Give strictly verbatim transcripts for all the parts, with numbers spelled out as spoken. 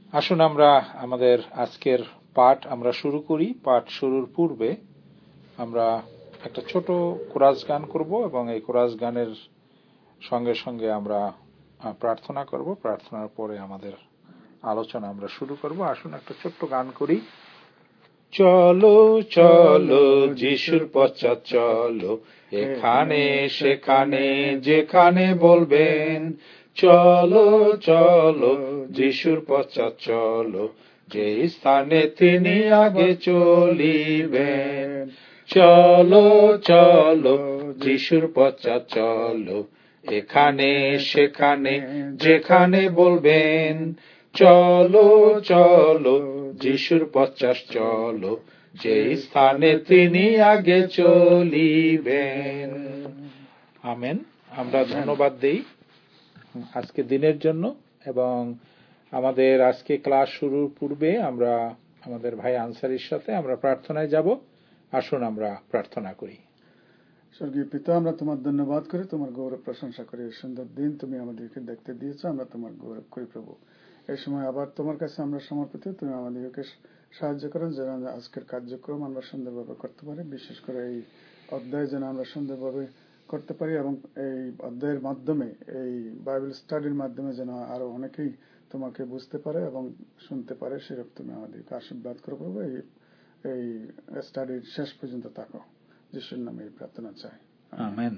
আসুন আমরা আমাদের আজকের পাঠ আমরা শুরু করি। পাঠ শুরুর পূর্বে আমরা একটা ছোট কোরাস গান করব এবং এই কোরাস গানের সঙ্গে সঙ্গে আমরা প্রার্থনা করব। প্রার্থনার পরে আমাদের আলোচনা আমরা শুরু করব। আসুন একটা ছোট্ট গান করি। চলো চলো যিশুর পশ্চাৎ চলো, এখানে সেখানে যেখানে বলবেন। চলো চলো যিশুর পশ্চাৎ চলো, যে স্থানে তিনি আগে চলিবেন। চলো চলো যিশুর পশ্চাৎ চলো, এখানে সেখানে যেখানে বলবেন। চলো চলো যিশুর পশ্চাৎ চলো, যে স্থানে তিনি আগে চলিবেন। আমেন। আমরা ধন্যবাদ দেই আজকে দিনের জন্য এবং আমাদের আজকে ক্লাস শুরুর পূর্বে আমরা আমাদের ভাই আনসারীর সাথে আমরা প্রার্থনায় যাব। আসুন আমরা প্রার্থনা করি। স্বর্গীয় পিতা, আমরা তোমার ধন্যবাদ করি, তোমার গৌরব প্রশংসা করি। এই সুন্দর দিন তুমি আমাদেরকে দেখতে দিয়েছো, আমরা তোমার গৌরব করি প্রভু। এই সময় আবার তোমার কাছে আমরা সমর্পিত, তুমি আমাদেরকে সাহায্য করেন যেন আজকের কার্যক্রম আমরা সুন্দরভাবে করতে পারি। বিশেষ করে এই অধ্যায় যেন আমরা সুন্দরভাবে করতে পারি এবং এই অধ্যায়ের মাধ্যমে, এই বাইবেল স্টাডির মাধ্যমে যেন আরো অনেকেই তোমাকে বুঝতে পারে এবং শুনতে পারে, সেরকম তুমি আমাদেরকে আশীর্বাদ করো প্রভু। এই এই স্টাডির শেষ পর্যন্ত থাকো, যিশুর নামে এই প্রার্থনা চাই, আমেন।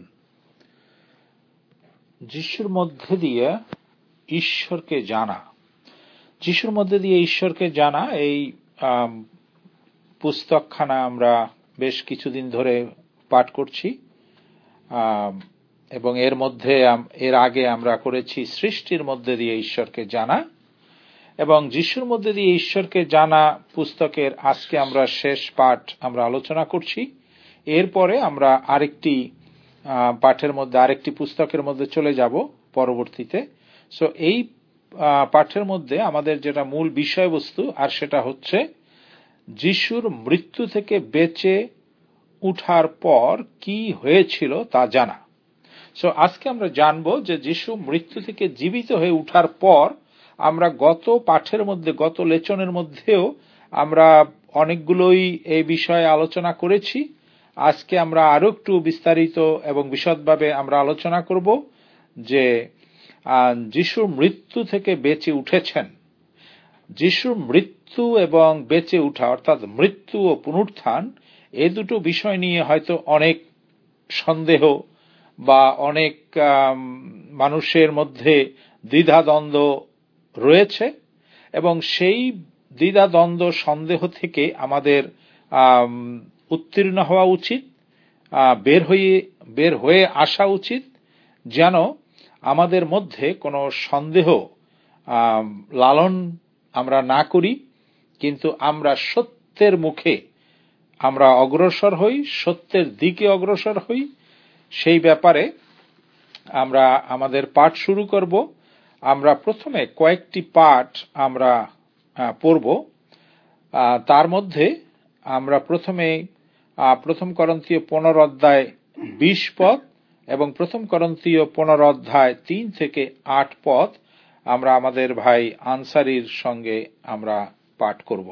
যিশুর মধ্যে দিয়ে ঈশ্বরকে জানা, যিশুর মধ্যে দিয়ে ঈশ্বরকে জানা, এই পুস্তকখানা আমরা বেশ কিছুদিন ধরে পাঠ করছি এবং এর মধ্যে এর আগে আমরা করেছি সৃষ্টির মধ্যে দিয়ে ঈশ্বরকে জানা এবং যিশুর মধ্যে দিয়ে ঈশ্বরকে জানা পুস্তকের আজকে আমরা শেষ পাঠ আমরা আলোচনা করছি। এরপরে আমরা আরেকটি পাঠের মধ্যে আরেকটি পুস্তকের মধ্যে চলে যাব পরবর্তীতে। সো এই পাঠের মধ্যে আমাদের যেটা মূল বিষয়বস্তু আর সেটা হচ্ছে যিশুর মৃত্যু থেকে বেঁচে উঠার পর কি হয়েছিল তা জানা। সো আজকে আমরা জানব যে যিশু মৃত্যু থেকে জীবিত হয়ে উঠার পর আমরা গত পাঠের মধ্যে, গত লেচনের মধ্যেও আমরা অনেকগুলোই এই বিষয়ে আলোচনা করেছি। আজকে আমরা আরো একটু বিস্তারিত এবং বিশদভাবে আমরা আলোচনা করব যে যিশুর মৃত্যু থেকে বেঁচে উঠেছেন। যিশুর মৃত্যু এবং বেঁচে উঠা অর্থাৎ মৃত্যু ও পুনরুত্থান, এই দুটো বিষয় নিয়ে হয়তো অনেক সন্দেহ বা অনেক মানুষের মধ্যে দ্বিধাদ্বন্দ্ব রয়েছে এবং সেই দ্বিধাদ্বন্দ্ব সন্দেহ থেকে আমাদের উত্তীর্ণ হওয়া উচিত, বের হয়ে বের হয়ে আসা উচিত, যেন আমাদের মধ্যে কোনো সন্দেহ লালন আমরা না করি, কিন্তু আমরা সত্যের মুখে আমরা অগ্রসর হই, সত্যের দিকে অগ্রসর হই। সেই ব্যাপারে আমরা আমাদের পাঠ শুরু করব। আমরা প্রথমে কয়েকটি পাঠ আমরা পড়ব। তার মধ্যে আমরা প্রথমে প্রথম করিন্থীয় পনেরো অধ্যায় বিশ পদ এবং প্রথম করিন্থীয় পনেরো অধ্যায় তিন থেকে আট পদ আমরা আমাদের ভাই আনসারীর সঙ্গে আমরা পাঠ করব।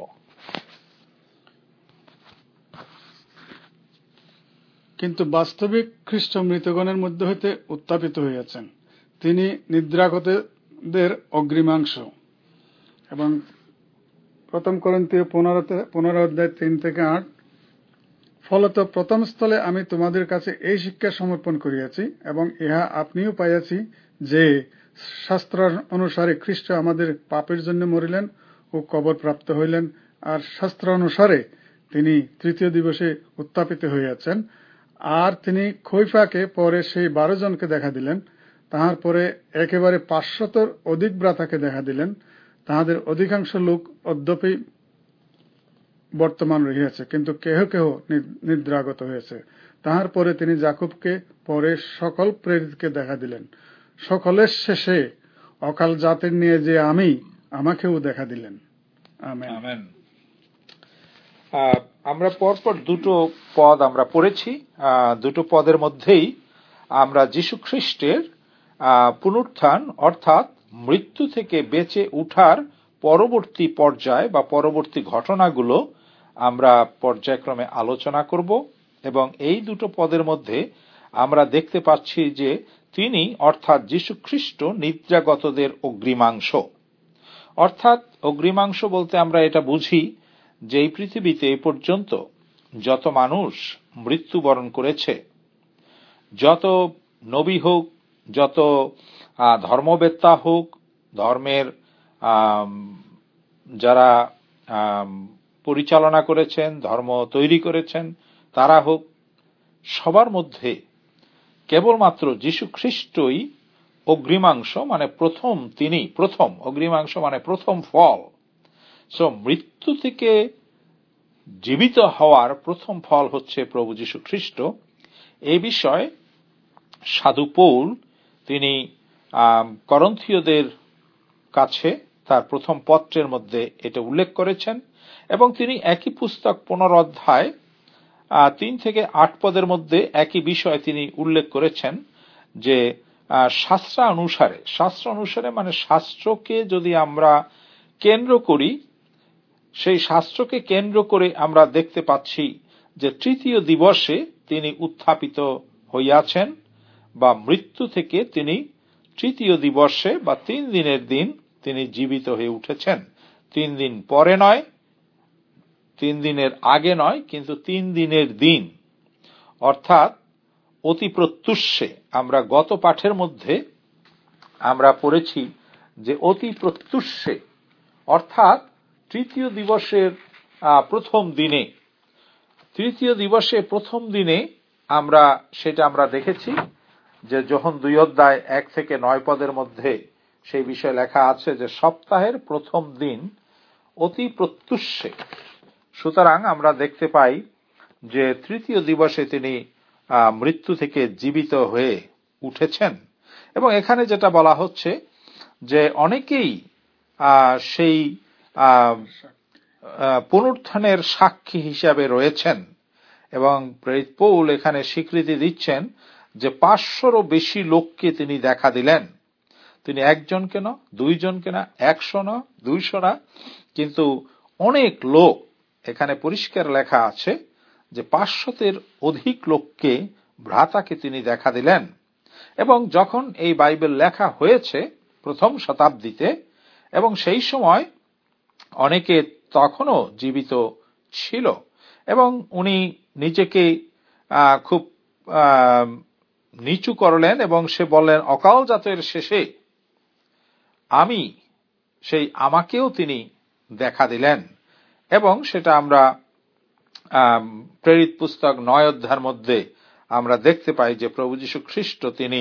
কিন্তু বাস্তবিক খ্রিস্ট মৃতগণের মধ্যে হইতে উত্থাপিত হইয়াছেন, তিনি নিদ্রাগতদের অগ্রিমাংশ। এবং প্রথম করিন্থীয় পনেরো অধ্যায় তিন থেকে আট, ফলত প্রথম স্থলে আমি তোমাদের কাছে এই শিক্ষা সমর্পণ করিয়াছি এবং ইহা আপনিও পাইয়াছি যে শাস্ত্র অনুসারে খ্রিস্ট আমাদের পাপের জন্য মরিলেন ও কবর প্রাপ্ত হইলেন, আর শাস্ত্র অনুসারে তিনি তৃতীয় দিবসে উত্থাপিত হইয়াছেন। আর তিনি খৈফাকে পরে সেই বারো জনকে দেখা দিলেন, তাহার পরে একেবারে পাঁচশতর অধিক ভ্রাতাকে দেখা দিলেন। তাহাদের অধিকাংশ লোক অদ্যপি বর্তমান রহিয়াছে, কিন্তু কেহ কেহ নিদ্রাগত হয়েছে। তাহার পরে তিনি যাকবকে, পরে সকল প্রেরিতকে দেখা দিলেন। সকলের শেষে অকাল জাতির নিয়ে যে আমি, আমাকেও দেখা দিলেন। Amen, amen. আমরা পরপর দুটো পদ আমরা পড়েছি। দুটো পদের মধ্যেই আমরা যীশু খ্রিস্টের পুনরুত্থান অর্থাৎ মৃত্যু থেকে বেঁচে উঠার পরবর্তী পর্যায় বা পরবর্তী ঘটনাগুলো আমরা পর্যায়ক্রমে আলোচনা করব। এবং এই দুটো পদের মধ্যে আমরা দেখতে পাচ্ছি যে তিনি অর্থাৎ যীশুখ্রিস্ট নিদ্রাগতদের অগ্রিমাংশ। অর্থাৎ অগ্রিমাংশ বলতে আমরা এটা বুঝি যে এই পৃথিবীতে এই পর্যন্ত যত মানুষ মৃত্যুবরণ করেছে, যত নবী হোক, যত ধর্মবেত্তা হোক, ধর্মের যারা পরিচালনা করেছেন, ধর্ম তৈরি করেছেন, তারা হোক, সবার মধ্যে কেবলমাত্র যীশুখ্রিস্টই অগ্রিমাংশ, মানে প্রথম, তিনি প্রথম। অগ্রিমাংশ মানে প্রথম ফল। সো মৃত্যু থেকে জীবিত হওয়ার প্রথম ফল হচ্ছে প্রভু যীশুখ্রিস্ট। এই বিষয়ে সাধু পৌল তিনি করন্থীয়দের কাছে তার প্রথম পত্রের মধ্যে এটা উল্লেখ করেছেন। এবং তিনি একই পুস্তক পনেরো অধ্যায় তিন থেকে আট পদের মধ্যে একই বিষয় তিনি উল্লেখ করেছেন যে শাস্ত্র অনুসারে, শাস্ত্র অনুসারে মানে শাস্ত্রকে যদি আমরা কেন্দ্র করি, সেই শাস্ত্রকে কেন্দ্র করে আমরা দেখতে পাচ্ছি যে তৃতীয় দিবসে তিনি উত্থাপিত হইয়াছেন, বা মৃত্যু থেকে তিনি তৃতীয় দিবসে বা তিন দিনের দিন তিনি জীবিত হয়ে উঠেছেন। তিন দিন পরে নয়, তিন দিনের আগে নয়, কিন্তু তিন দিনের দিন, অর্থাৎ অতি প্রত্যুষে। আমরা গত পাঠের মধ্যে আমরা পড়েছি যে অতি প্রত্যুষে অর্থাৎ তৃতীয় দিবসের প্রথম দিনে, তৃতীয় দিবসে প্রথম দিনে আমরা সেটা আমরা দেখেছি যে যোহন দুই অধ্যায় এক থেকে নয় পদের মধ্যে সেই বিষয়ে লেখা আছে যে সপ্তাহের প্রথম দিন অতি প্রত্যুষে। সুতরাং আমরা দেখতে পাই যে তৃতীয় দিবসে তিনি মৃত্যু থেকে জীবিত হয়ে উঠেছেন। এবং এখানে যেটা বলা হচ্ছে যে অনেকেই সেই পুনরুত্থানের সাক্ষী হিসাবে রয়েছেন। এবং প্রেরিত পৌল এখানে স্বীকৃতি দিচ্ছেন যে পাঁচশোরও বেশি লোককে তিনি দেখা দিলেন। তিনি একজনকে না, দুইজনকে না, একশো না, দুইশো না, কিন্তু অনেক লোক, এখানে পরিষ্কার লেখা আছে যে পাঁচশোতের অধিক লোককে, ভ্রাতাকে তিনি দেখা দিলেন। এবং যখন এই বাইবেল লেখা হয়েছে প্রথম শতাব্দীতে, এবং সেই সময় অনেকে তখনও জীবিত ছিল, এবং উনি নিজেকে খুব নিচু করলেন এবং সে বললেন অকাল জাতের শেষে আমি, সেই আমাকেও তিনি দেখা দিলেন। এবং সেটা আমরা প্রেরিত পুস্তক নয় অধ্যায়ের মধ্যে আমরা দেখতে পাই যে প্রভু যীশু খ্রিস্ট তিনি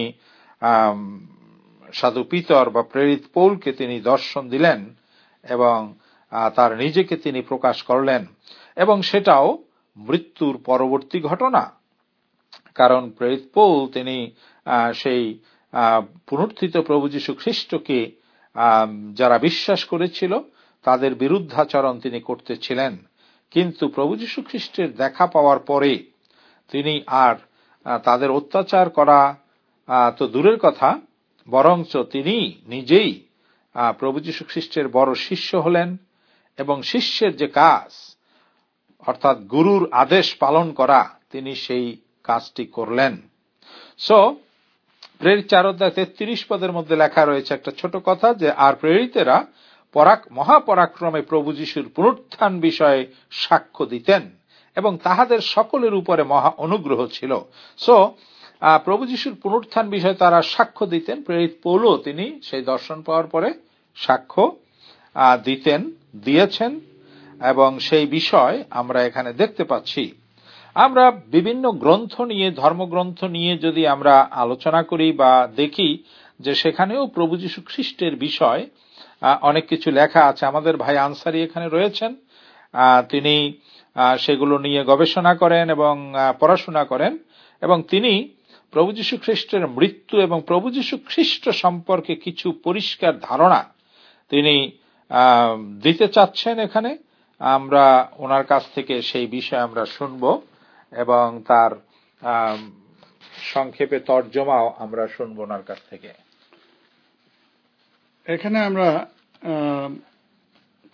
সাধু পিতর বা প্রেরিত পৌলকে তিনি দর্শন দিলেন এবং তার নিজেকে তিনি প্রকাশ করলেন। এবং সেটাও মৃত্যুর পরবর্তী ঘটনা, কারণ প্রেরিত পৌল তিনি সেই পুনরুত্থিত প্রভু যীশু খ্রিস্টকে যারা বিশ্বাস করেছিল তাদের বিরুদ্ধাচরণ তিনি করতেছিলেন। কিন্তু প্রভু যীশু খ্রিস্টের দেখা পাওয়ার পরে তিনি আর তাদের অত্যাচার করা তো দূরের কথা, বরঞ্চ তিনি নিজেই প্রভু যীশু খ্রিস্টের বড় শিষ্য হলেন এবং শিষ্যের যে কাজ, অর্থাৎ গুরুর আদেশ পালন করা, তিনি সেই কাজটি করলেন। সো প্রেরিত চার অধ্যায় তেত্রিশ পদের মধ্যে লেখা রয়েছে একটা ছোট কথা যে আর প্রেরিতেরা পরাক মহাপরাক্রমে প্রভু যীশুর পুনরুত্থান বিষয়ে সাক্ষ্য দিতেন এবং তাহাদের সকলের উপরে মহা অনুগ্রহ ছিল। সো প্রভু যীশুর পুনরুত্থান বিষয়ে তারা সাক্ষ্য দিতেন। প্রেরিত পৌলও তিনি সেই দর্শন পাওয়ার পরে সাক্ষ্য দিতেন, দিয়েছেন, এবং সেই বিষয় আমরা এখানে দেখতে পাচ্ছি। আমরা বিভিন্ন গ্রন্থ নিয়ে, ধর্মগ্রন্থ নিয়ে যদি আমরা আলোচনা করি বা দেখি যে সেখানেও প্রভু যীশু খ্রিস্টের বিষয় অনেক কিছু লেখা আছে। আমাদের ভাই আনসারী এখানে রয়েছেন, তিনি সেগুলো নিয়ে গবেষণা করেন এবং পড়াশোনা করেন, এবং তিনি প্রভু যীশু খ্রিস্টের মৃত্যু এবং প্রভু যীশু খ্রিস্ট সম্পর্কে কিছু পরিষ্কার ধারণা তিনি দিতে চাচ্ছেন। এখানে আমরা ওনার কাছ থেকে সেই বিষয়ে আমরা শুনব এবং তার সংক্ষেপে তর্জমাও আমরা শুনব ওনার কাছ থেকে। এখানে আমরা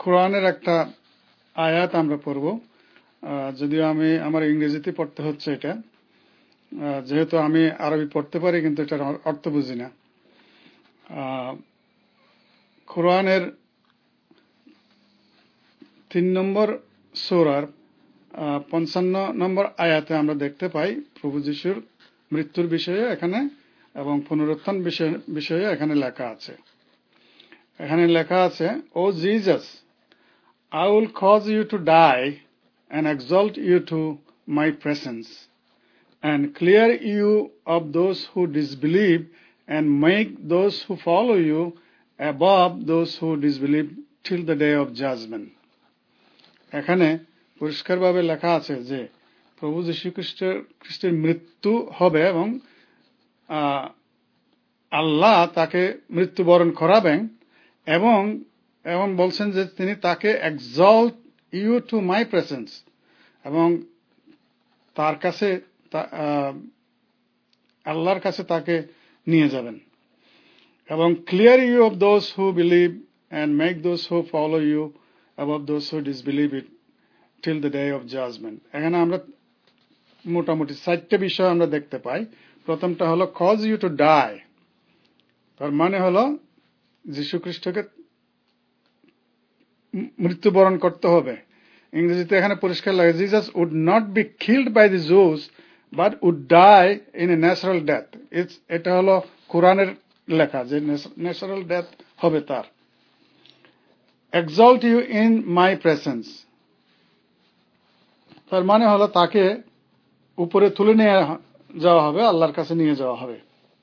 কোরআনের একটা আয়াত আমরা পড়ব, যদিও আমি আমার ইংরেজিতে পড়তে হচ্ছে এটা, যেহেতু আমি আরবি পড়তে পারি কিন্তু এটার অর্থ বুঝি না। কোরআনের তিন নম্বর সূরার পঞ্চান্ন নম্বর আয়াতে আমরা দেখতে পাই প্রভু যিশুর মৃত্যুর বিষয়ে এখানে এবং পুনরুত্থান বিষয়ে এখানে লেখা আছে। এখানে লেখা আছে, ও Jesus, I will cause you to die and exalt you to my presence and clear you of those who disbelieve and make those who follow you above those who disbelieve till the day of judgment. এখানে পরিষ্কারভাবে লেখা আছে যে প্রভু যীশু খ্রিস্টের খ্রিস্টের মৃত্যু হবে এবং আল্লাহ তাকে মৃত্যুবরণ করাবেন এবং এবং বলছেন যে তিনি তাকে exalt you to my presence এবং তার কাছে আল্লাহর কাছে তাকে নিয়ে যাবেন এবং clear you of those who believe and make those who follow you above those who disbelieve it till the day of judgment. এখানে আমরা মোটামুটি চারটে বিষয় আমরা দেখতে পাই। প্রথমটা হলো cause you to die, তার মানে হলো যীশু খ্রিস্টকে মৃত্যুবরণ করতে হবে। ইংরেজিতে এখানে পরিষ্কার লাগে, Jesus would not be killed by the Jews but would die in a natural death. এটা হলো কোরআনের লেখা যে ন্যাচারাল ডেথ হবে তার। exalt you in my presence, তার মানে হলো তাকে উপরে তুলে নিয়ে যাওয়া হবে, আল্লাহর কাছে নিয়ে যাওয়া হবে।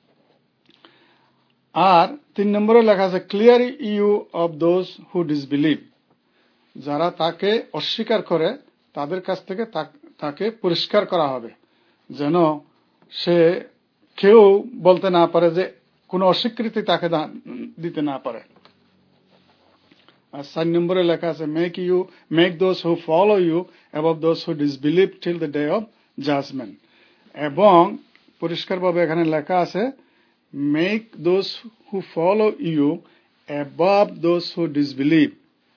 আর তিন নম্বরে লেখা আছে clear you of those who disbelieve, যারা তাকে অস্বীকার করে তাদের কাছ থেকে তাকে পরিষ্কার করা হবে, যেন সে কেউ বলতে না পারে যে কোনো অস্বীকৃতি তাকে দিতে না পারে। আর চার নম্বরে লেখা আছে make you make those who follow you above those who disbelieve till the day of judgment, এবং পরিষ্কারভাবে এখানে লেখা আছে make those who follow you above those who disbelieve,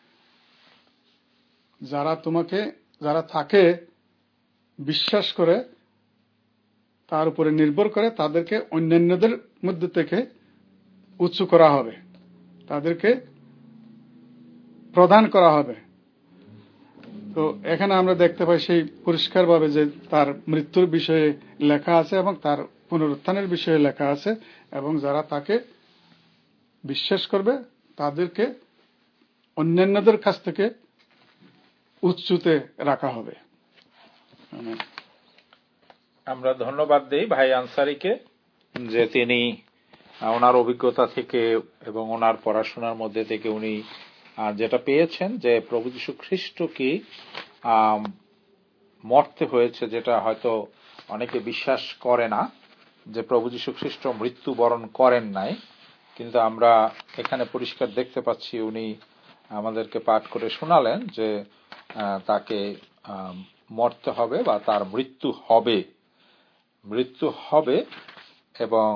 যারা তোমাকে যারা তাকে বিশ্বাস করে তার উপরে নির্ভর করে তাদেরকে অন্যান্যদের মধ্যে থেকে উঁচু করা হবে, তাদেরকে প্রদান করা হবে। তো এখানে আমরা দেখতে পাই সেই পরিষ্কারভাবে যে তার মৃত্যুর বিষয়ে লেখা আছে এবং তার পুনরুত্থানের বিষয়ে লেখা আছে, এবং যারা তাকে বিশ্বাস করবে তাদেরকে অন্যান্যদের কাছ থেকে উচ্চতে রাখা হবে। আমরা ধন্যবাদ দেই ভাই আনসারীকে যে তিনি ওনার অভিজ্ঞতা থেকে এবং ওনার পড়াশোনার মধ্যে থেকে উনি যেটা পেয়েছেন যে প্রভু যীশু খ্রিস্টকে মরতে হয়েছে, যেটা হয়তো অনেকে বিশ্বাস করে না যে প্রভু যীশু খ্রিস্ট মৃত্যুবরণ করেন নাই, কিন্তু আমরা এখানে পরিষ্কার দেখতে পাচ্ছি উনি আমাদেরকে পাঠ করে শোনালেন যে তাকে মরতে হবে বা তার মৃত্যু হবে মৃত্যু হবে এবং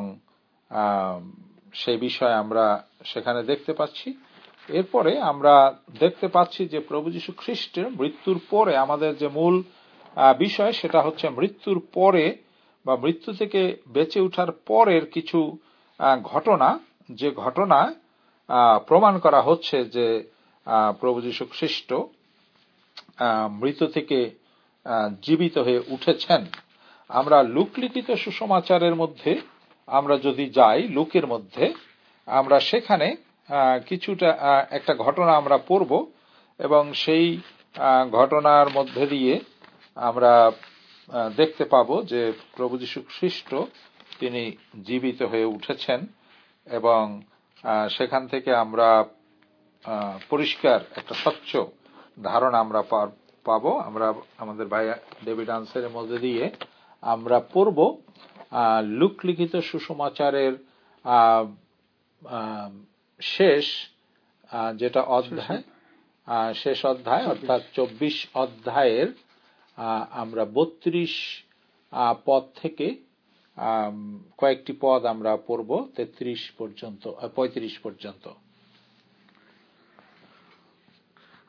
সেই বিষয়ে আমরা সেখানে দেখতে পাচ্ছি। এরপরে আমরা দেখতে পাচ্ছি যে প্রভু যীশু খ্রিস্টের মৃত্যুর পরে আমাদের যে মূল বিষয় সেটা হচ্ছে মৃত্যুর পরে বা মৃত্যু থেকে বেঁচে ওঠার পরের কিছু ঘটনা, যে ঘটনা প্রমাণ করা হচ্ছে যে প্রভু যীশু খ্রিস্ট মৃত্যু থেকে জীবিত হয়ে উঠেছেন। আমরা লুক লিখিত সুসমাচারের মধ্যে আমরা যদি যাই, লুকের মধ্যে আমরা সেখানে কিছুটা একটা ঘটনা আমরা পড়ব এবং সেই ঘটনার মধ্যে দিয়ে আমরা দেখতে পাবো যে প্রভু যীশু খ্রিস্ট তিনি জীবিত হয়ে উঠেছেন এবং সেখান থেকে আমরা পরিষ্কার একটা স্বচ্ছ ধারণা আমরা পাবো। আমরা আমাদের ভাই ডেভিড আনসারের মধ্যে দিয়ে আমরা পড়ব লুক লিখিত সুসমাচারের শেষ যেটা অধ্যায় শেষ অধ্যায় অর্থাৎ চব্বিশ অধ্যায়ের আমরা বত্রিশ পদ থেকে কয়েকটি পদ আমরা পড়ব তেত্রিশ পর্যন্ত পঁয়ত্রিশ পর্যন্ত।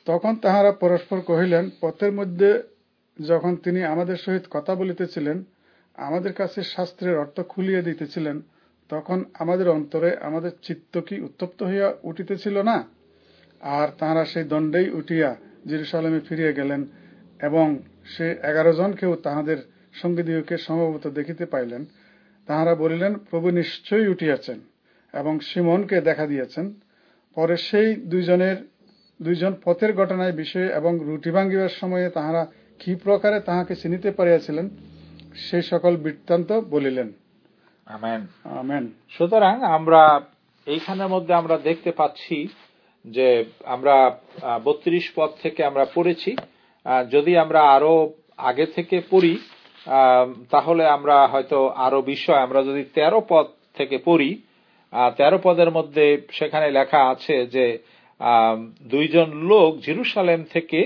তখন তাহারা পরস্পর কহিলেন, পথের মধ্যে যখন তিনি আমাদের সহিত কথা বলিতেছিলেন, আমাদের কাছে শাস্ত্রের অর্থ খুলিয়ে দিতেছিলেন, তখন আমাদের অন্তরে আমাদের চিত্ত কি উত্তপ্ত হইয়া উঠিতেছিল না? আর তাহারা সেই দণ্ডেই উঠিয়া জেরুসালেমে ফিরিয়া গেলেন, এবং সে এগারো জনকেও তাহাদের সঙ্গীদিগকে সম্ভবত দেখিতে পাইলেন। তাহারা বলিলেন, প্রভু নিশ্চয়ই উঠিয়াছেন এবং সিমনকে দেখা দিয়েছেন। পরে সেই দুইজনের দুইজন পথের ঘটনায় বিষয়ে এবং রুটি ভাঙ্গিবার সময়ে তাহারা কি প্রকারে তাহাকে চিনিতে পারিয়াছিলেন, সেই সকল বৃত্তান্ত বলিলেন। Amen, amen. সুতরাং আমরা এইখানের মধ্যে আমরা দেখতে পাচ্ছি যে আমরা বত্রিশ পদ থেকে আমরা পড়েছি। যদি আমরা আরো আগে থেকে পড়ি তাহলে আমরা হয়তো আরো বিষয়, আমরা যদি তেরো পদ থেকে পড়ি, তেরো পদের মধ্যে সেখানে লেখা আছে যে দুইজন লোক জেরুসালেম থেকে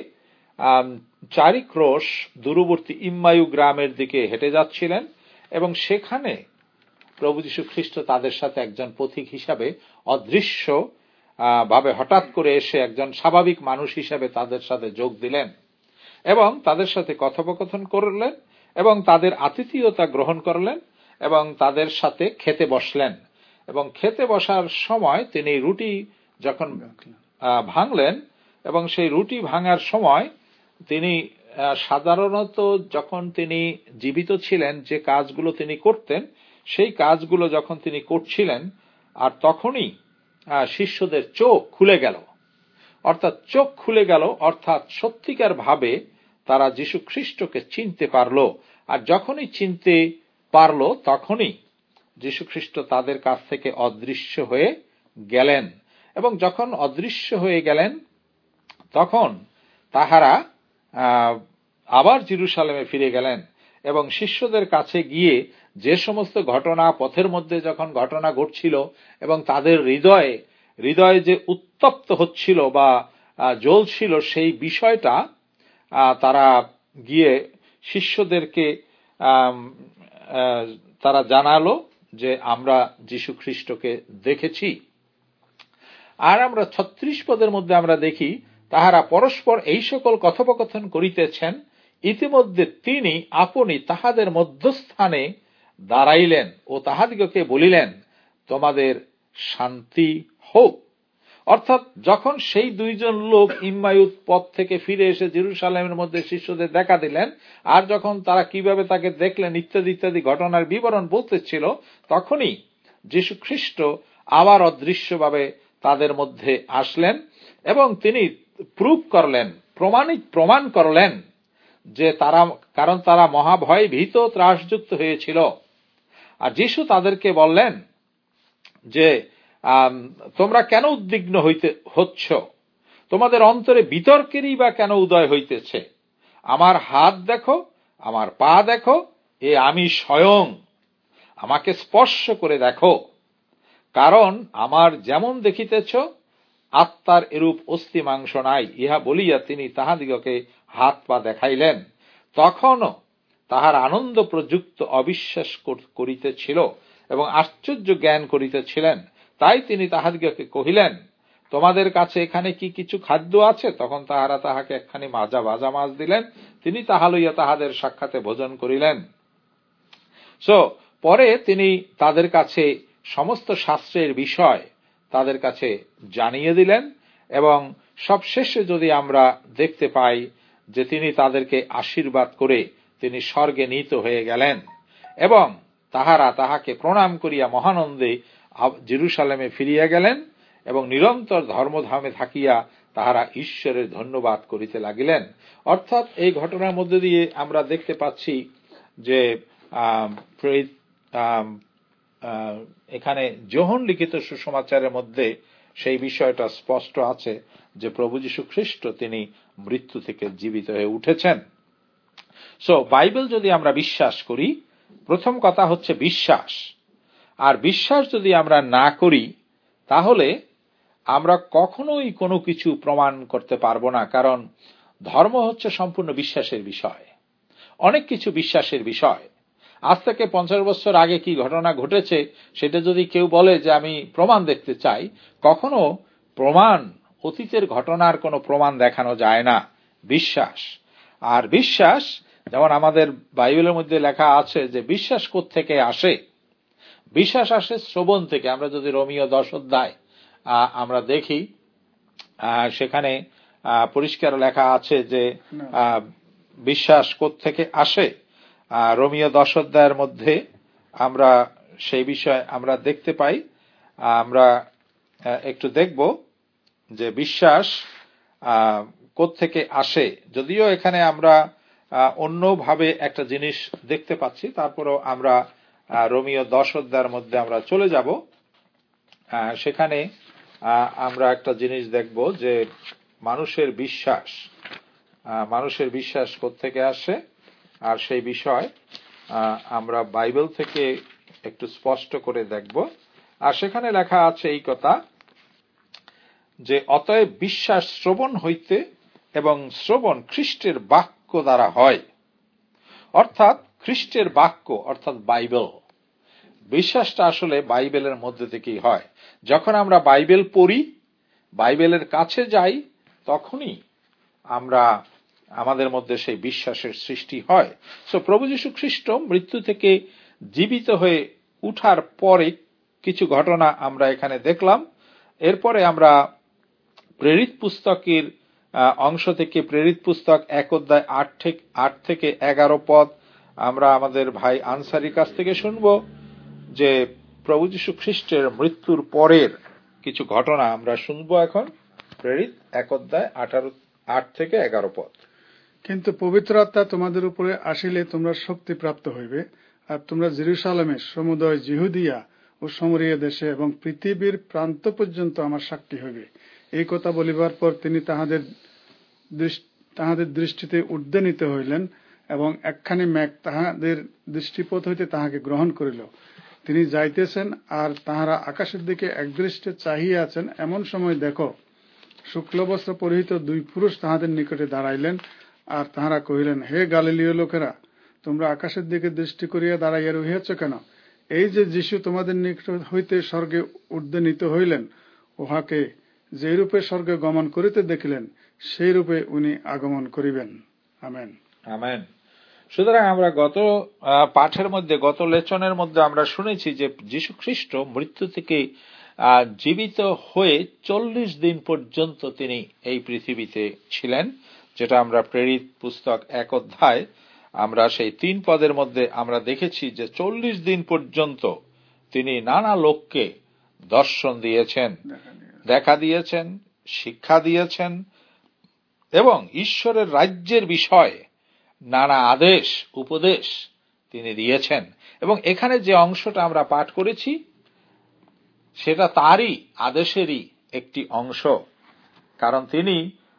চারি ক্রোশ দূরবর্তী ইম্মায়ু গ্রামের দিকে হেঁটে যাচ্ছিলেন, এবং সেখানে প্রভু যীশু খ্রিস্ট তাদের সাথে একজন পথিক হিসাবে অদৃশ্য ভাবে হঠাৎ করে এসে একজন স্বাভাবিক মানুষ হিসাবে তাদের সাথে যোগ দিলেন এবং তাদের সাথে কথোপকথন করলেন এবং তাদের আতিথেয়তা গ্রহণ করলেন এবং তাদের সাথে খেতে বসলেন। এবং খেতে বসার সময় তিনি রুটি যখন ভাঙলেন, এবং সেই রুটি ভাঙার সময় তিনি সাধারণত যখন তিনি জীবিত ছিলেন যে কাজগুলো তিনি করতেন, সেই কাজগুলো যখন তিনি করছিলেন, আর তখনই শিষ্যদের চোখ খুলে গেল, অর্থাৎ চোখ খুলে গেল, অর্থাৎ সত্যিকার ভাবে তারা যীশু খ্রিস্টকে চিনতে পারল। আর যখনই চিনতে পারল তখনই যীশু খ্রিস্ট তাদের কাছ থেকে অদৃশ্য হয়ে গেলেন। এবং যখন অদৃশ্য হয়ে গেলেন তখন তাহারা আবার জেরুসালেমে ফিরে গেলেন এবং শিষ্যদের কাছে গিয়ে যে সমস্ত ঘটনা পথের মধ্যে যখন ঘটনা ঘটছিল এবং তাদের হৃদয়ে হৃদয়ে যে উত্তপ্ত হচ্ছিল বা জ্বলছিল, সেই বিষয়টা তারা গিয়ে শিষ্যদেরকে তারা জানালো যে আমরা যীশু খ্রিস্টকে দেখেছি। আর আমরা ছত্রিশ পদের মধ্যে আমরা দেখি তাহারা পরস্পর এই সকল কথোপকথন করিতেছেন, ইতিমধ্যে তিনি আপনি তাহাদের মধ্যস্থানে দাঁড়াইলেন ও তাহাদিগকে বলিলেন, তোমাদের শান্তি হোক। অর্থাৎ যখন সেই দুইজন লোক ইম্মায়ুত পথ থেকে ফিরে এসে জেরুসালেমের মধ্যে শিষ্যদের দেখা দিলেন, আর যখন তারা কিভাবে তাকে দেখলেন ইত্যাদি ইত্যাদি ঘটনার বিবরণ বলতেছিল, তখনই যীশু খ্রিস্ট আবার অদৃশ্যভাবে তাদের মধ্যে আসলেন এবং তিনি প্রুভ করলেন, প্রমাণিত প্রমাণ করলেন যে তারা, কারণ তারা মহাভয় ভীত ত্রাসযুক্ত হয়েছিল। আর যীশু তাদেরকে বললেন যে তোমরা কেন উদ্বিগ্ন হইতে হচ্ছ, তোমাদের অন্তরে বিতর্কেরই বা কেন উদয় হইতেছে? আমার হাত দেখো, আমার পা দেখো, এ আমি স্বয়ং, আমাকে স্পর্শ করে দেখো, কারণ আমার যেমন দেখিতেছ আত্মার এরূপ অস্থি মাংস নাই। ইহা বলিয়া তিনি তাহাদিগকে হাত পা দেখাইলেন। তখনও তাহার আনন্দ প্রযুক্ত অবিশ্বাস করিতেছিল এবং আশ্চর্য জ্ঞান করিতেছিলেন। তাই তিনি তাহাদিগকে কহিলেন, তোমাদের কাছে এখানে কি কিছু খাদ্য আছে? তখন তাহারা তাহাকে একখানি মাজা ভাজা মাছ দিলেন। তিনি তাহা লইয়া তাহাদের সাক্ষাতে ভোজন করিলেন। সো পরে তিনি তাদের কাছে সমস্ত শাস্ত্রের বিষয় তাদের কাছে জানিয়ে দিলেন এবং সবশেষে যদি আমরা দেখতে পাই যে তিনি তাদেরকে আশীর্বাদ করে তিনি স্বর্গে নীত হয়ে গেলেন এবং তাহারা তাহাকে প্রণাম করিয়া মহানন্দে জেরুসালেমে ফিরিয়া গেলেন এবং নিরন্তর ধর্মধামে থাকিয়া তাহারা ঈশ্বরের ধন্যবাদ করিতে লাগিলেন। অর্থাৎ এই ঘটনার মধ্যে দিয়ে আমরা দেখতে পাচ্ছি যে এখানে যোহন লিখিত সুসমাচারের মধ্যে সেই বিষয়টা স্পষ্ট আছে যে প্রভু যীশু খ্রিস্ট তিনি মৃত্যু থেকে জীবিত হয়ে উঠেছেন। সো বাইবেল যদি আমরা বিশ্বাস করি, প্রথম কথা হচ্ছে বিশ্বাস। আর বিশ্বাস যদি আমরা না করি তাহলে আমরা কখনোই কোনো কিছু প্রমাণ করতে পারবো না, কারণ ধর্ম হচ্ছে সম্পূর্ণ বিশ্বাসের বিষয়, অনেক কিছু বিশ্বাসের বিষয়। আজ থেকে পঞ্চাশ বছর আগে কি ঘটনা ঘটেছে সেটা যদি কেউ বলে যে আমি প্রমাণ দেখতে চাই, কখনো প্রমাণ অতীতের ঘটনার কোনো প্রমাণ দেখানো যায় না, বিশ্বাস। আর বিশ্বাস, যেমন আমাদের বাইবেলের মধ্যে লেখা আছে যে বিশ্বাস কোত্থেকে আসে, বিশ্বাস আসে শ্রবণ থেকে। আমরা যদি রোমীয় দশ অধ্যায় আমরা দেখি, সেখানে পরিষ্কার লেখা আছে যে বিশ্বাস কোত্থেকে আসে। রোমীয় দশ অধ্যায়ের মধ্যে আমরা সেই বিষয় আমরা দেখতে পাই। আমরা একটু দেখব যে বিশ্বাস কোত্থেকে আসে। যদিও এখানে আমরা অন্যভাবে একটা জিনিস দেখতে পাচ্ছি, তারপরেও আমরা রোমীয় দশ অধ্যায়ের মধ্যে আমরা চলে যাব। সেখানে আমরা একটা জিনিস দেখব যে মানুষের বিশ্বাস মানুষের বিশ্বাস কোত্থেকে আসে, আর সেই বিষয় আমরা বাইবেল থেকে একটু স্পষ্ট করে দেখব। আর সেখানে লেখা আছে এই কথা যে অতএব বিশ্বাস শ্রবণ হইতে, এবং শ্রবণ খ্রিস্টের বাক্য দ্বারা হয়। অর্থাৎ খ্রিস্টের বাক্য অর্থাৎ বাইবেল, বিশ্বাসটা আসলে বাইবেলের মধ্যে থেকেই হয়। যখন আমরা বাইবেল পড়ি, বাইবেলের কাছে যাই, তখনই আমরা আমাদের মধ্যে সেই বিশ্বাসের সৃষ্টি হয়। সো প্রভু যীশু খ্রিস্ট মৃত্যু থেকে জীবিত হয়ে উঠার পরে কিছু ঘটনা আমরা এখানে দেখলাম। এরপরে আমরা প্রেরিত পুস্তকের অংশ থেকে, প্রেরিত পুস্তক এক অধ্যায় আট থেকে এগারো পদ আমরা আমাদের ভাই আনসারির কাছ থেকে শুনব যে প্রভু যীশু খ্রিস্টের মৃত্যুর পরের কিছু ঘটনা আমরা শুনবো এখন। প্রেরিত এক অধ্যায় আঠারো আট থেকে এগারো পদ। কিন্তু পবিত্র আত্মা তোমাদের উপরে আসিলে তোমরা শক্তি প্রাপ্ত হইবে, আর তোমরা জেরুসালেমে সমুদয় জিহুদিয়া ও সমরিয়া দেশে এবং পৃথিবীর প্রান্ত পর্যন্ত আমার সাক্ষী হইবে। এই কথা বলিবার পর তিনি তাহাদের তাহাদের দৃষ্টিতে ঊর্ধ্বে নিতে হইলেন, এবং একখানি মেঘ তাহাদের দৃষ্টিপথ হইতে তাহাকে গ্রহণ করিল। তিনি যাইতেছেন, আর তাহারা আকাশের দিকে একদৃষ্টে চাহিয়া আছেন। এমন সময় দেখো, শুক্লবস্ত্র পরিহিত দুই পুরুষ তাহাদের নিকটে দাঁড়াইলেন, আর তাহারা কহিলেন, হে গালিলীয় লোকেরা, তোমরা আকাশের দিকে দৃষ্টি করিয়া দাঁড়াইয়া রহিয়াছ কেন? এই যে যীশু তোমাদের নিকট হইতে স্বর্গে ঊর্ধ্বে নিতে হইলেন, উহাকে যে রূপে স্বর্গে গমন করিতে দেখিলেন, সেই রূপে উনি আগমন করিবেন। Amen, amen. সুতরাং আমরা গত পাঠের মধ্যে, গত লেসনের মধ্যে আমরা শুনেছি যে যীশু খ্রিস্ট মৃত্যু থেকে জীবিত হয়ে চল্লিশ দিন পর্যন্ত তিনি এই পৃথিবীতে ছিলেন, যেটা আমরা প্রেরিত পুস্তক এক অধ্যায় আমরা সেই তিন পদের মধ্যে আমরা দেখেছি যে চল্লিশ দিন পর্যন্ত তিনি নানা লোককে দর্শন দিয়েছেন, দেখা দিয়েছেন, শিক্ষা দিয়েছেন, এবং ঈশ্বরের রাজ্যের বিষয়ে নানা আদেশ উপদেশ তিনি দিয়েছেন। এবং এখানে যে অংশটা আমরা পাঠ করেছি সেটা তারই আদেশেরই একটি অংশ, কারণ তিনি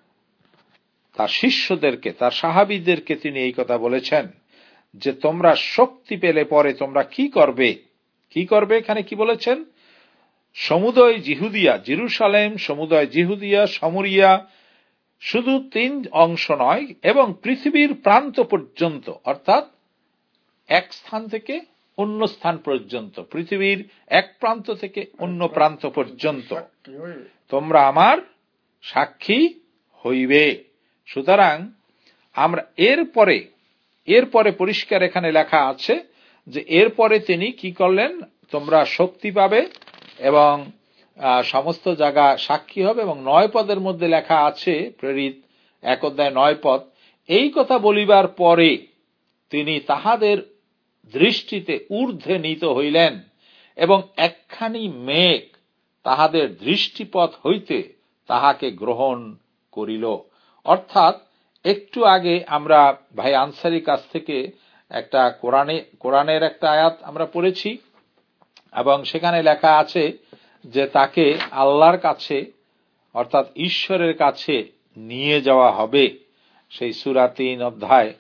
তার শিষ্যদেরকে, তার সাহাবীদেরকে তিনি এই কথা বলেছেন যে তোমরা শক্তি পেলে পরে তোমরা কি করবে। কি করবে এখানে কি বলেছেন? সমুদয় জিহুদিয়া, জেরুসালেম, সমুদয় জিহুদিয়া, সমরিয়া, শুধু তিন অংশ নয়, এবং পৃথিবীর প্রান্ত পর্যন্ত, অর্থাৎ এক স্থান থেকে অন্য স্থান পর্যন্ত, পৃথিবীর এক প্রান্ত থেকে অন্য প্রান্ত পর্যন্ত তোমরা আমার সাক্ষী হইবে। সুতরাং আমরা এরপরে এরপরে পরিষ্কার এখানে লেখা আছে যে এরপরে তিনি কি করলেন? তোমরা শক্তি পাবে এবং সমস্ত জায়গা সাক্ষী হবে। এবং নয় পদের মধ্যে লেখা আছে, প্রেরিত এক অধ্যায় নয় পদ, এই কথা বলিবার পরে তিনি তাহাদের দৃষ্টিতে ঊর্ধ্বে নীত হইলেন, এবং একখানি মেঘ তাহাদের দৃষ্টিপথ হইতে তাহাকে গ্রহণ করিল। অর্থাৎ একটু আগে আমরা ভাই আনসারির কাছ থেকে একটা কোরআনে কোরআনের একটা আয়াত আমরা পড়েছি, এবং সেখানে লেখা আছে যে তাকে আল্লাহর কাছে, অর্থাৎ ঈশ্বরের কাছে নিয়ে যাওয়া হবে। সেই সূরা তিন অধ্যায়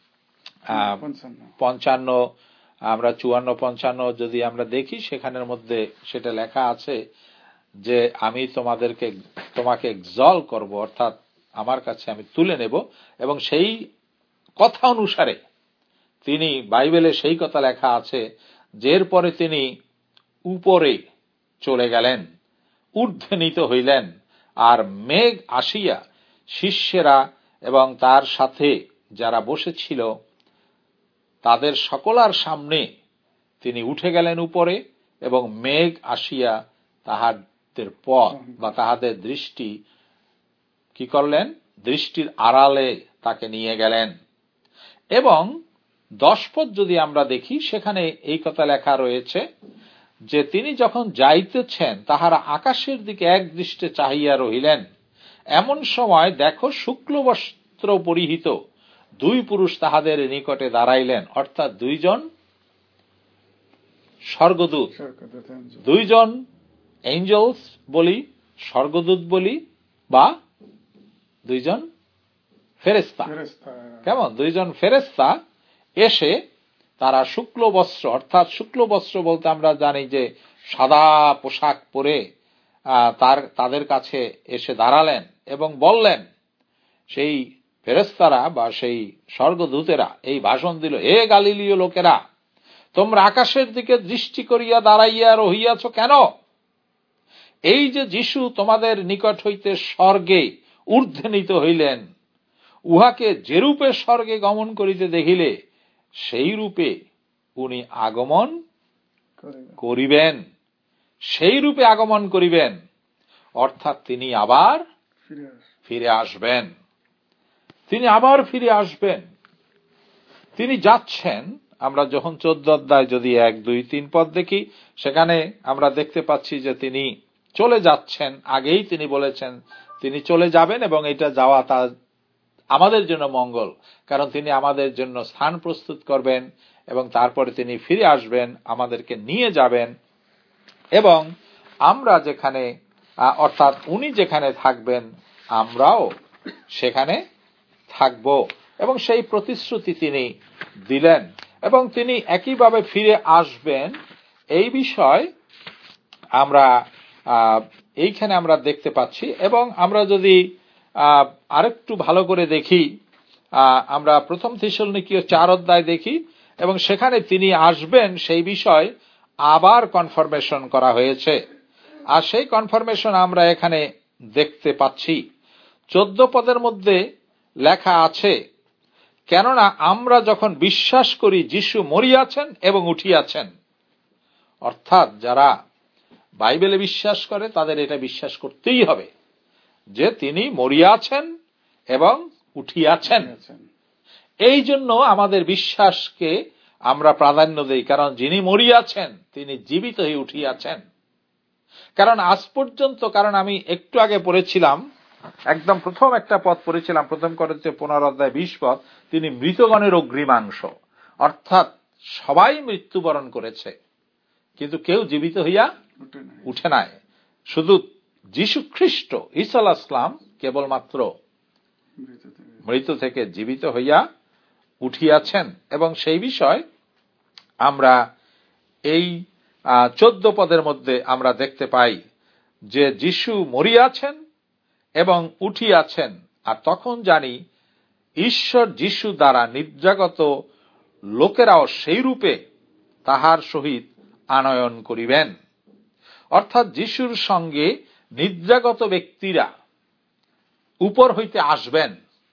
পঞ্চান্ন, আমরা চুয়ান্ন পঞ্চান্ন যদি আমরা দেখি, সেখানের মধ্যে সেটা লেখা আছে যে আমি তোমাদেরকে তোমাকে এক্সল করব, অর্থাৎ আমার কাছে আমি তুলে নেব। এবং সেই কথা অনুসারে তিনি, বাইবেলে সেই কথা লেখা আছে যে এরপরে তিনি উপরে চলে গেলেন, ঊর্ধ্বে নীত হইলেন, আর মেঘ আসিয়া শিষ্যেরা এবং তার সাথে যারা বসেছিল তাদের সকলার সামনে তিনি উঠে গেলেন উপরে, এবং মেঘ আসিয়া তাহাদের পথ বা তাহাদের দৃষ্টি কি করলেন, দৃষ্টির আড়ালে তাকে নিয়ে গেলেন। এবং দশ পদ যদি আমরা দেখি, সেখানে এই কথা লেখা রয়েছে যে তিনি যখন যাইতেছেন তাহারা আকাশের দিকে এক দৃষ্টে চাহিয়া রহিলেন। এমন সময় দেখো শুক্ল বস্ত্র পরিহিত দুই পুরুষ তাহাদের নিকটে দাঁড়াইলেন, অর্থাৎ দুইজন স্বর্গদূত, দুইজন এঞ্জেলস বলি, স্বর্গদূত বলি, বা দুইজন ফেরেশতা। কেমন? দুইজন ফেরেশতা এসে তারা শুক্ল বস্ত্র, অর্থাৎ শুক্ল বস্ত্র বলতে আমরা জানি যে সাদা পোশাক পরে তার তাদের কাছে এসে দাঁড়ালেন এবং বললেন, সেই ফেরেশতারা বা সেই স্বর্গদূতেরা এই ভাষণ দিল, হে গালিলীয় লোকেরা, তোমরা আকাশের দিকে দৃষ্টি করিয়া দাঁড়াইয়া রহিয়াছ কেন? এই যে যিশু তোমাদের নিকট হইতে স্বর্গে ঊর্ধ্বনীত হইলেন, উহাকে যেরূপে স্বর্গে গমন করিতে দেখিলে সেই রূপে উনি আগমন করিবেন, সেই রূপে আগমন করিবেন, অর্থাৎ তিনি আবার ফিরে আসবেন। তিনি আবার ফিরে আসবেন, তিনি যাচ্ছেন। আমরা যখন চোদ্দ অধ্যায় যদি এক দুই তিন পদ দেখি, সেখানে আমরা দেখতে পাচ্ছি যে তিনি চলে যাচ্ছেন। আগেই তিনি বলেছেন তিনি চলে যাবেন, এবং এটা যাওয়া তা আমাদের জন্য মঙ্গল, কারণ তিনি আমাদের জন্য স্থান প্রস্তুত করবেন এবং তারপরে তিনি ফিরে আসবেন, আমাদেরকে নিয়ে যাবেন, এবং আমরা যেখানে, অর্থাৎ উনি যেখানে থাকবেন আমরাও সেখানে থাকব, এবং সেই প্রতিশ্রুতি তিনি দিলেন। এবং তিনি একইভাবে ফিরে আসবেন, এই বিষয় আমরা এইখানে আমরা দেখতে পাচ্ছি। এবং আমরা যদি আরেকটু ভালো করে দেখি, আমরা প্রথম থেসলোনিকীয় চার অধ্যায় দেখি, এবং সেখানে তিনি আসবেন সেই বিষয় আবার কনফার্মেশন করা হয়েছে। আর সেই কনফার্মেশন আমরা এখানে দেখতে পাচ্ছি। চোদ্দ পদের মধ্যে লেখা আছে, কেননা আমরা যখন বিশ্বাস করি যিশু মরিয়াছেন এবং উঠিয়াছেন, অর্থাৎ যারা বাইবেলে বিশ্বাস করে তাদের এটা বিশ্বাস করতেই হবে যে তিনি মরিয়াছেন এবং উঠিয়াছেন। এই জন্য আমাদের বিশ্বাসকে আমরা প্রাধান্য দেই, কারণ যিনি মরিয়াছেন তিনি জীবিত হয়ে উঠিয়াছেন। কারণ আজ পর্যন্ত, কারণ আমি একটু আগে পড়েছিলাম, একদম প্রথম একটা পদ পড়েছিলাম, প্রথম করিন্থীয় পনেরো অধ্যায় বিশ পদ, তিনি মৃতগণের অগ্রিমাংশ, অর্থাৎ সবাই মৃত্যুবরণ করেছে কিন্তু কেউ জীবিত হইয়া উঠে নাই। শুধু যীশু খ্রিস্ট ঈসা আলাইহিস সালাম কেবলমাত্র মৃত থেকে জীবিত হইয়া উঠিয়াছেন। এবং সেই বিষয় আমরা এই চোদ্দ পদের মধ্যে আমরা দেখতে পাই যে যিশু মরিয়াছেন এবং উঠিয়াছেন। আর তখন জানি ঈশ্বর যিশু দ্বারা নিদ্রাগত লোকেরাও সেই রূপে তাহার সহিত আনয়ন করিবেন, অর্থাৎ যিশুর সঙ্গে নিদ্রাগত ব্যক্তিরা উপর হইতে আসবেন।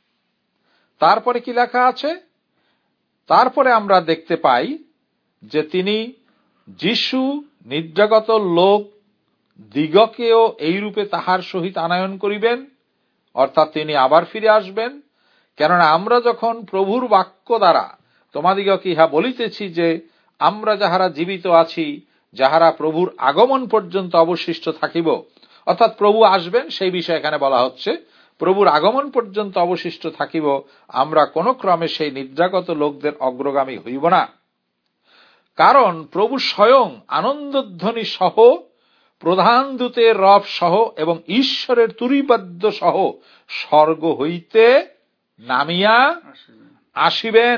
তারপরে কি লেখা আছে? তারপরে আমরা দেখতে পাই যে তিনি যিশু নিদ্রাগত লোক দিগকেও এই রূপে তাহার সহিত আনয়ন করিবেন, অর্থাৎ তিনি আবার ফিরে আসবেন। কেননা আমরা যখন প্রভুর বাক্য দ্বারা তোমাদিগকে ইহা বলিতেছি যে আমরা যাহারা জীবিত আছি, যাহারা প্রভুর আগমন পর্যন্ত অবশিষ্ট থাকিব, অর্থাৎ প্রভু আসবেন সেই বিষয় এখানে বলা হচ্ছে, প্রভুর আগমন পর্যন্ত অবশিষ্ট থাকিব, আমরা কোন ক্রমে সেই নিদ্রাগত লোকদের অগ্রগামী হইব না। কারণ প্রভু স্বয়ং আনন্দধ্বনি সহ, প্রধান দূতের রব সহ এবং ঈশ্বরের তুরীবাদ্য সহ স্বর্গ হইতে নামিয়া আসিবেন।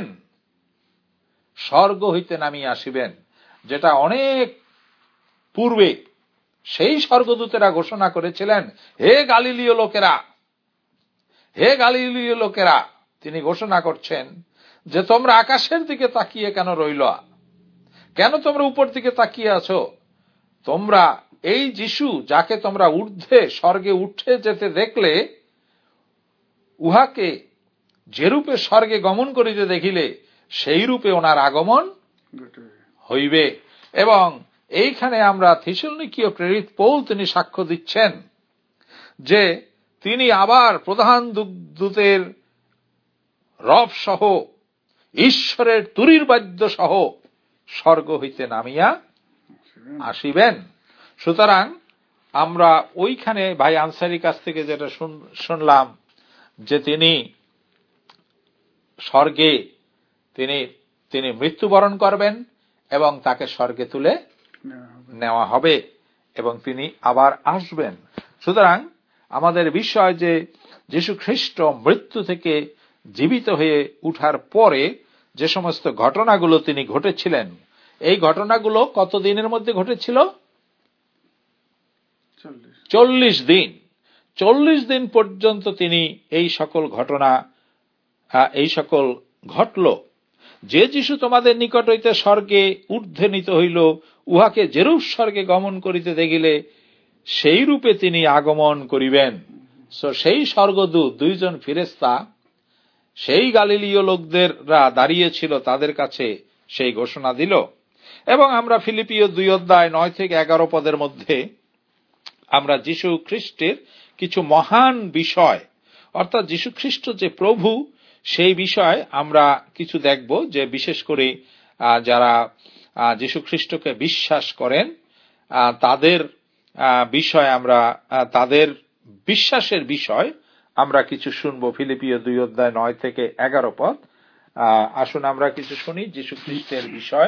স্বর্গ হইতে নামিয়া আসিবেন, যেটা অনেক পূর্বে সেই স্বর্গদূতেরা ঘোষণা করেছিলেন, হে গালিলীয় লোকেরা, হে গালিলীয় লোকেরা। তিনি ঘোষণা করছেন যে তোমরা আকাশের দিকে তাকিয়ে কেন রইল, কেন তোমরা উপর দিকে তাকিয়ে আছো? তোমরা এই যিশু যাকে তোমরা ঊর্ধ্বে স্বর্গে উঠে যেতে দেখলে, উহাকে যেরূপে স্বর্গে গমন করিতে দেখিলে সেই রূপে ওনার আগমন হইবে। এবং এইখানে আমরা থিসলনিকীয় প্রেরিত পৌল তিনি সাক্ষ্য দিচ্ছেন যে তিনি আবার প্রধান দূতের রব সহ ঈশ্বরের তুরীর বাদ্য সহ স্বর্গ হইতে নামিয়া আসিবেন। সুতরাং আমরা ওইখানে ভাই আনসারির কাছ থেকে যেটা শুনলাম যে তিনি স্বর্গে তিনি তিনি মৃত্যুবরণ করবেন এবং তাকে স্বর্গে তুলে নেওয়া হবে এবং তিনি আবার আসবেন। সুতরাং আমাদের বিষয় যে যীশু খ্রিস্ট মৃত্যু থেকে জীবিত হয়ে উঠার পরে যে সমস্ত ঘটনাগুলো তিনি ঘটেছিলেন, এই ঘটনাগুলো কত দিনের মধ্যে ঘটেছিল? চল্লিশ দিন। চল্লিশ দিন পর্যন্ত তিনি এই সকল ঘটনা এই সকল ঘটল। যে যিশু তোমাদের নিকট হইতে স্বর্গে ঊর্ধ্বে নীত হইল, উহাকে যেরূপ স্বর্গে গমন করিতে দেখিলে সেই রূপে তিনি আগমন করিবেন। সেই স্বর্গদূত দুইজন ফেরেশতা সেই গালিলীয় লোকদেররা দাঁড়িয়েছিল, তাদের কাছে সেই ঘোষণা দিল। এবং আমরা ফিলিপিও দুই অধ্যায় নয় থেকে এগারো পদের মধ্যে আমরা যীশু খ্রিস্টের কিছু মহান বিষয়, অর্থাৎ যীশু খ্রিস্ট যে প্রভু, সেই বিষয় আমরা কিছু দেখব, যে বিশেষ করে যারা যীশু খ্রিস্টকে বিশ্বাস করেন তাদের বিষয় আমরা তাদের বিশ্বাসের বিষয় আমরা কিছু শুনব। ফিলিপিও দুই অধ্যায় নয় থেকে এগারো পদ। আসুন আমরা কিছু শুনি যীশু খ্রিস্টের বিষয়।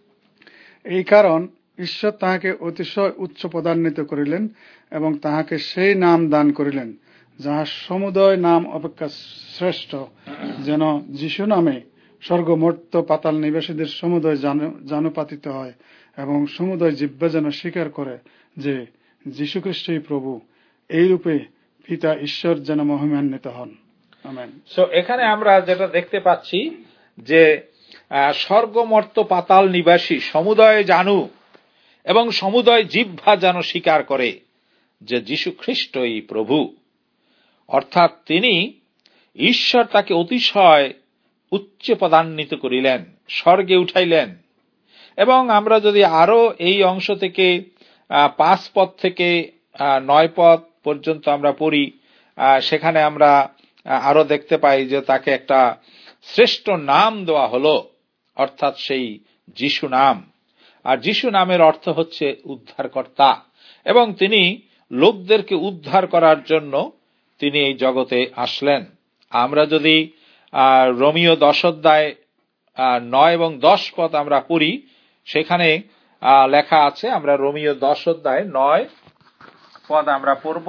এই কারণ ঈশ্বর তাহাকে অতিশয় উচ্চ পদান্বিত করিলেন এবং তাহাকে সেই নাম দান করিলেন যাহা সমুদয় নাম অপেক্ষা শ্রেষ্ঠ, যেন যিশু নামে স্বর্গমর্ত্য পাতাল নিবাসীদের সমুদয় জানুপাতিত হয় এবং সমুদয় জিহ্বা যেন স্বীকার করে যে যীশু খ্রিস্টই প্রভু। এই রূপে পিতা ঈশ্বর যেন মহিমান্বিত হন। আমেন। সো এখানে আমরা যেটা দেখতে পাচ্ছি যে স্বর্গমর্ত্য পাতাল নিবাসী সমুদয় জানু এবং সমুদয় জিহ্বা যেন স্বীকার করে যে যীশু খ্রিস্টই প্রভু। অর্থাৎ তিনি ঈশ্বর তাকে অতিশয় উচ্চ পদান্বিত করিলেন, স্বর্গে উঠাইলেন। এবং আমরা যদি আরো এই অংশ থেকে পাঁচ পদ থেকে নয় পদ পর্যন্ত আমরা পড়ি, সেখানে আমরা আরো দেখতে পাই যে তাকে একটা শ্রেষ্ঠ নাম দেওয়া হলো, অর্থাৎ সেই যিশু নাম। আর যিশু নামের অর্থ হচ্ছে উদ্ধারকর্তা, এবং তিনি লোকদেরকে উদ্ধার করার জন্য তিনি এই জগতে আসলেন। আমরা যদি রোমীয় দশ অধ্যায় নয় এবং দশ পদ আমরা পড়ি, সেখানে লেখা আছে, আমরা রোমীয় দশ অধ্যায় নয় পদ আমরা পড়ব।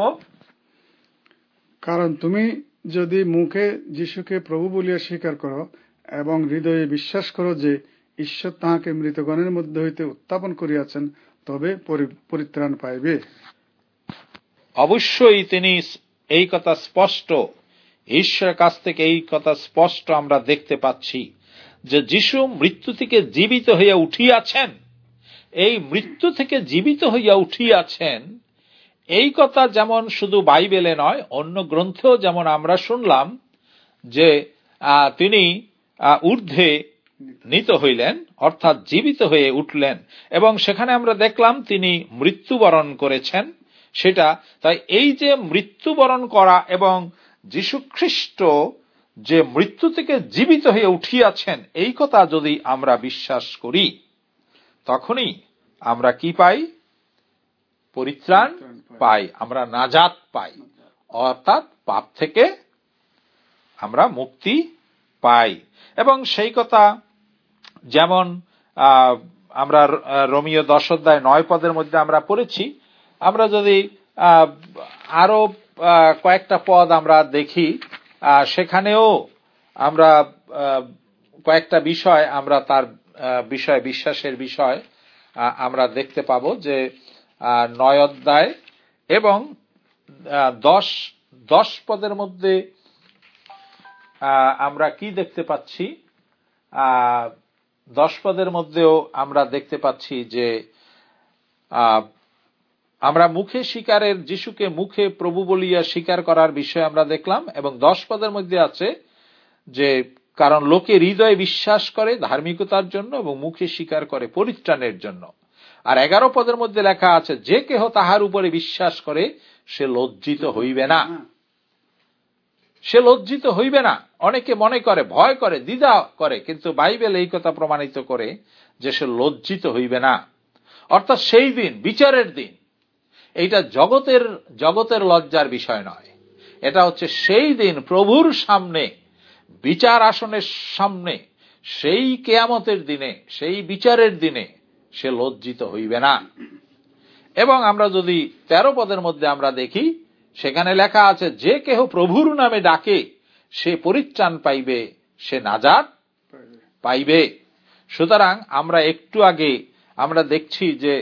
কারণ তুমি যদি মুখে যিশুকে প্রভু বলিয়া স্বীকার করো এবং হৃদয়ে বিশ্বাস করো যে ঈশ্বর তাহাকে মৃতগণের মধ্যে হইতে উত্থাপন করিয়াছেন, তবে পরিত্রাণ পাইবে। অবশ্যই তিনি এই কথা স্পষ্ট, ঈশ্বরের কাছ থেকে এই কথা স্পষ্ট আমরা দেখতে পাচ্ছি যে যিশু মৃত্যু থেকে জীবিত হইয়া উঠিয়াছেন। এই মৃত্যু থেকে জীবিত হইয়া উঠিয়াছেন, এই কথা যেমন শুধু বাইবেলে নয়, অন্য গ্রন্থেও যেমন আমরা শুনলাম যে তিনি ঊর্ধ্বে নীত হইলেন, অর্থাৎ জীবিত হয়ে উঠলেন, এবং সেখানে আমরা দেখলাম তিনি মৃত্যুবরণ করেছেন। সেটা তাই এই যে মৃত্যুবরণ করা এবং যীশু খ্রিস্ট যে মৃত্যু থেকে জীবিত হয়ে উঠিয়াছেন, এই কথা যদি আমরা বিশ্বাস করি, তখনই আমরা কি পাই? পরিত্রাণ পাই, আমরা নাজাত পাই, অর্থাৎ পাপ থেকে আমরা মুক্তি পাই। এবং সেই কথা যেমন আমরা রোমীয় দশ অধ্যায় নয় পদের মধ্যে আমরা পড়েছি, আমরা যদি আরো কয়েকটা পদ আমরা দেখি, সেখানেও আমরা কয়েকটা বিষয় আমরা তার বিষয় বিশ্বাসের বিষয় আমরা দেখতে পাবো যে নয় অধ্যায় এবং দশ দশ পদের মধ্যে আমরা কি দেখতে পাচ্ছি? দশ পদের মধ্যেও আমরা দেখতে পাচ্ছি যে আমরা মুখে স্বীকারের, যিশুকে মুখে প্রভু বলিয়া স্বীকার করার বিষয় আমরা দেখলাম, এবং দশ পদের মধ্যে আছে যে কারণ লোকে হৃদয়ে বিশ্বাস করে ধার্মিকতার জন্য এবং মুখে স্বীকার করে পরিত্রাণের জন্য। আর এগারো পদের মধ্যে লেখা আছে যে কেহ তাহার উপরে বিশ্বাস করে সে লজ্জিত হইবে না, সে লজ্জিত হইবে না। অনেকে মনে করে, ভয় করে, দ্বিধা করে, কিন্তু বাইবেল এই কথা প্রমাণিত করে যে সে লজ্জিত হইবে না। অর্থাৎ সেই দিন, বিচারের দিন, এইটা জগতের জগতের লজ্জার বিষয় নয়, এটা হচ্ছে সেই দিন প্রভুর সামনে, বিচার আসনের সামনে, সেই কিয়ামতের দিনে, সেই বিচারের দিনে সে লজ্জিত হইবে না। এবং আমরা যদি তেরো পদের মধ্যে আমরা দেখি, সেখানে লেখা আছে যে কেহ প্রভুর নামে ডাকে সে পরিত্রাণ পাইবে, সে নাজাত পাইবে। সুতরাং আমরা একটু আগে আমরা দেখছি যে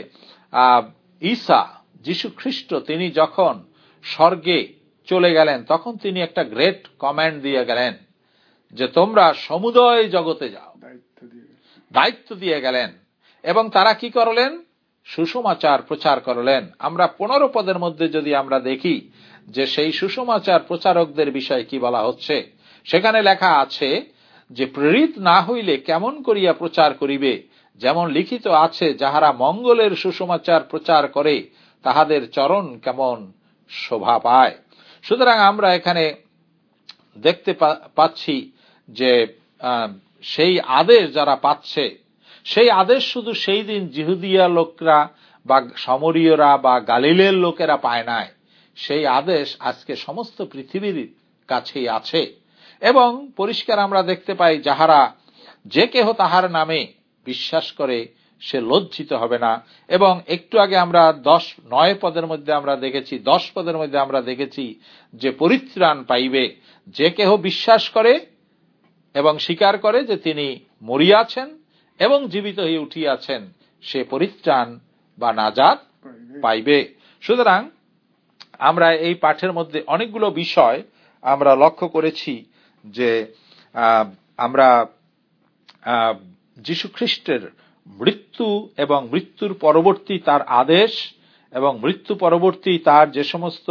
ঈসা যীশু খ্রিস্ট তিনি যখন স্বর্গে চলে গেলেন তখন তিনি একটা গ্রেট কমান্ড দিয়ে গেলেন যে তোমরা সমুদয় জগতে যাও, দায়িত্ব দিয়ে গেলেন। এবং তারা কি করলেন? সুসমাচার প্রচার করলেন। আমরা পনেরো পদের মধ্যে যদি আমরা দেখি যে সেই সুসমাচার প্রচারকদের বিষয়ে কি বলা হচ্ছে, সেখানে লেখা আছে যে প্রেরিত না হইলে কেমন করিয়া প্রচার করিবে, যেমন লিখিত আছে যাহারা মঙ্গলের সুসমাচার প্রচার করে তাহাদের চরণ কেমন শোভা পায়। সুতরাং আমরা এখানে দেখতে পাচ্ছি যে সেই আদেশ যারা পাচ্ছে, সেই আদেশ শুধু সেই দিন জিহুদিয়া লোকরা বা সমরীয়রা বা গালিলের লোকেরা পায় নাই, সেই আদেশ আজকে সমস্ত পৃথিবীর কাছেই আছে। এবং পরিষ্কার আমরা দেখতে পাই যাহারা যে কেহ তাহার নামে বিশ্বাস করে সে লজ্জিত হবে না। এবং একটু আগে আমরা দশ নয় পদের মধ্যে আমরা দেখেছি, দশ পদের মধ্যে আমরা দেখেছি যে পরিত্রাণ পাইবে। যে কেহ বিশ্বাস করে এবং স্বীকার করে যে তিনি মরিয়াছেন এবং জীবিত হয়ে উঠিয়াছেন, সে পরিত্রাণ বা নাজাত পাইবে। সুতরাং আমরা এই পাঠের মধ্যে অনেকগুলো বিষয় আমরা লক্ষ্য করেছি যে আমরা যীশু খ্রিস্টের মৃত্যু এবং মৃত্যুর পরবর্তী তার আদেশ এবং মৃত্যু পরবর্তী তার যে সমস্ত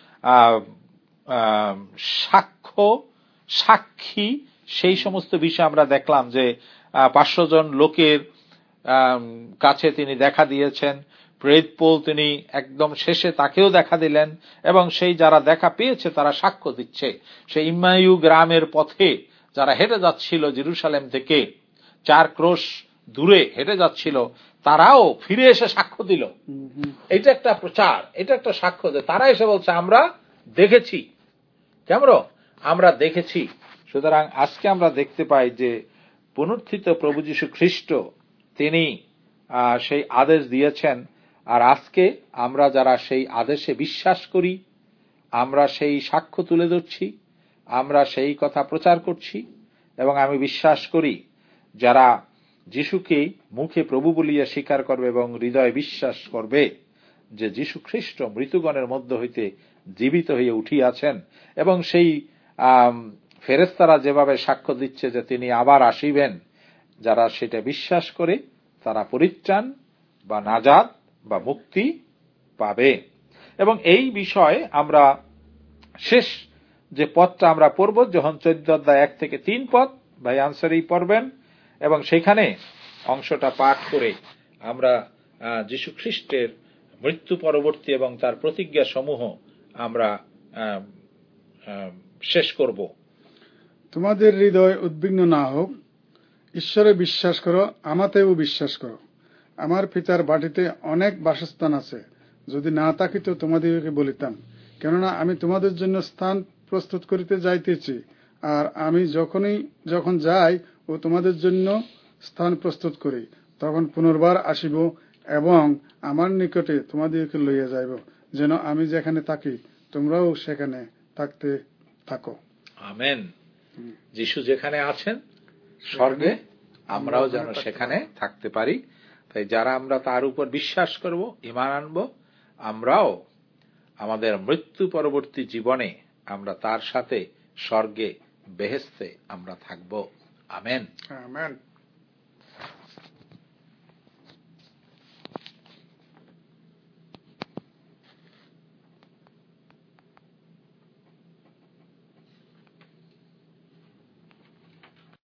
সাক্ষ্য সাক্ষী, সেই সমস্ত বিষয় আমরা দেখলাম যে পাঁচশো জন লোকের কাছে তিনি দেখা দিয়েছেন। প্রেরিত পৌল তিনি একদম শেষে তাকেও দেখা দিলেন, এবং সেই যারা দেখা পেয়েছে তারা সাক্ষ্য দিচ্ছে। সেই ইম্মায়ু গ্রামের পথে যারা হেঁটে যাচ্ছিল জেরুসালেম থেকে, চার ক্রোশ দূরে হেঁটে যাচ্ছিল, তারাও ফিরে এসে সাক্ষ্য দিল। এটা একটা প্রচার, এটা একটা সাক্ষ্য যে তারা এসে বলছে আমরা দেখেছি। কেমন? আমরা দেখেছি। সুতরাং আজকে আমরা দেখতে পাই যে পুনরুত্থিত প্রভু যীশু খ্রিস্ট তিনি সেই আদেশ দিয়েছেন, আর আজকে আমরা যারা সেই আদেশে বিশ্বাস করি, আমরা সেই সাক্ষ্য তুলে ধরছি, আমরা সেই কথা প্রচার করছি। এবং আমি বিশ্বাস করি যারা যিশুকে মুখে প্রভু বলিয়া স্বীকার করবে এবং হৃদয়ে বিশ্বাস করবে যে যীশু খ্রিস্ট মৃত্যুগণের মধ্য হইতে জীবিত হয়ে উঠিয়াছেন, এবং সেই ফেরেশতারা যেভাবে সাক্ষ্য দিচ্ছে যে তিনি আবার আসিবেন, যারা সেটা বিশ্বাস করে তারা পরিত্রাণ বা নাজাত বা মুক্তি পাবে। এবং এই বিষয়ে আমরা শেষ যে পদটা আমরা পড়ব, যখন চোদ্দ অধ্যায় এক থেকে তিন পদ ভাই আনসারি পড়বেন, এবং সেখানে অংশটা পাঠ করে আমরা যীশু খ্রিস্টের মৃত্যু পরবর্তী এবং তার প্রতিজ্ঞা সমূহ আমরা শেষ করব। তোমাদের হৃদয় উদ্বিগ্ন না হোক, ঈশ্বরে বিশ্বাস করো, আমাতেও বিশ্বাস করো। আমার পিতার বাটিতে অনেক বাসস্থান আছে, যদি না থাকিত তোমাদেরকে বলিতাম, কেননা আমি তোমাদের জন্য স্থান প্রস্তুত করিতে যাইতেছি। আর আমি যখনই যখন যাই ও তোমাদের জন্য স্থান প্রস্তুত করি, তখন পুনর্বার আসিব এবং আমার নিকটে তোমাদেরকে লইয়া যাইব, যেন আমি যেখানে থাকি তোমরাও সেখানে থাকতে থাকো। আমেন। যিশু যেখানে আছেন স্বর্গে, আমরাও যেন সেখানে থাকতে পারি। তাই যারা আমরা তার উপর বিশ্বাস করব, ঈমান আনব, আমরাও আমাদের মৃত্যু পরবর্তী জীবনে আমরা তার সাথে স্বর্গে বেহেশতে আমরা থাকব। আমেন। আমেন।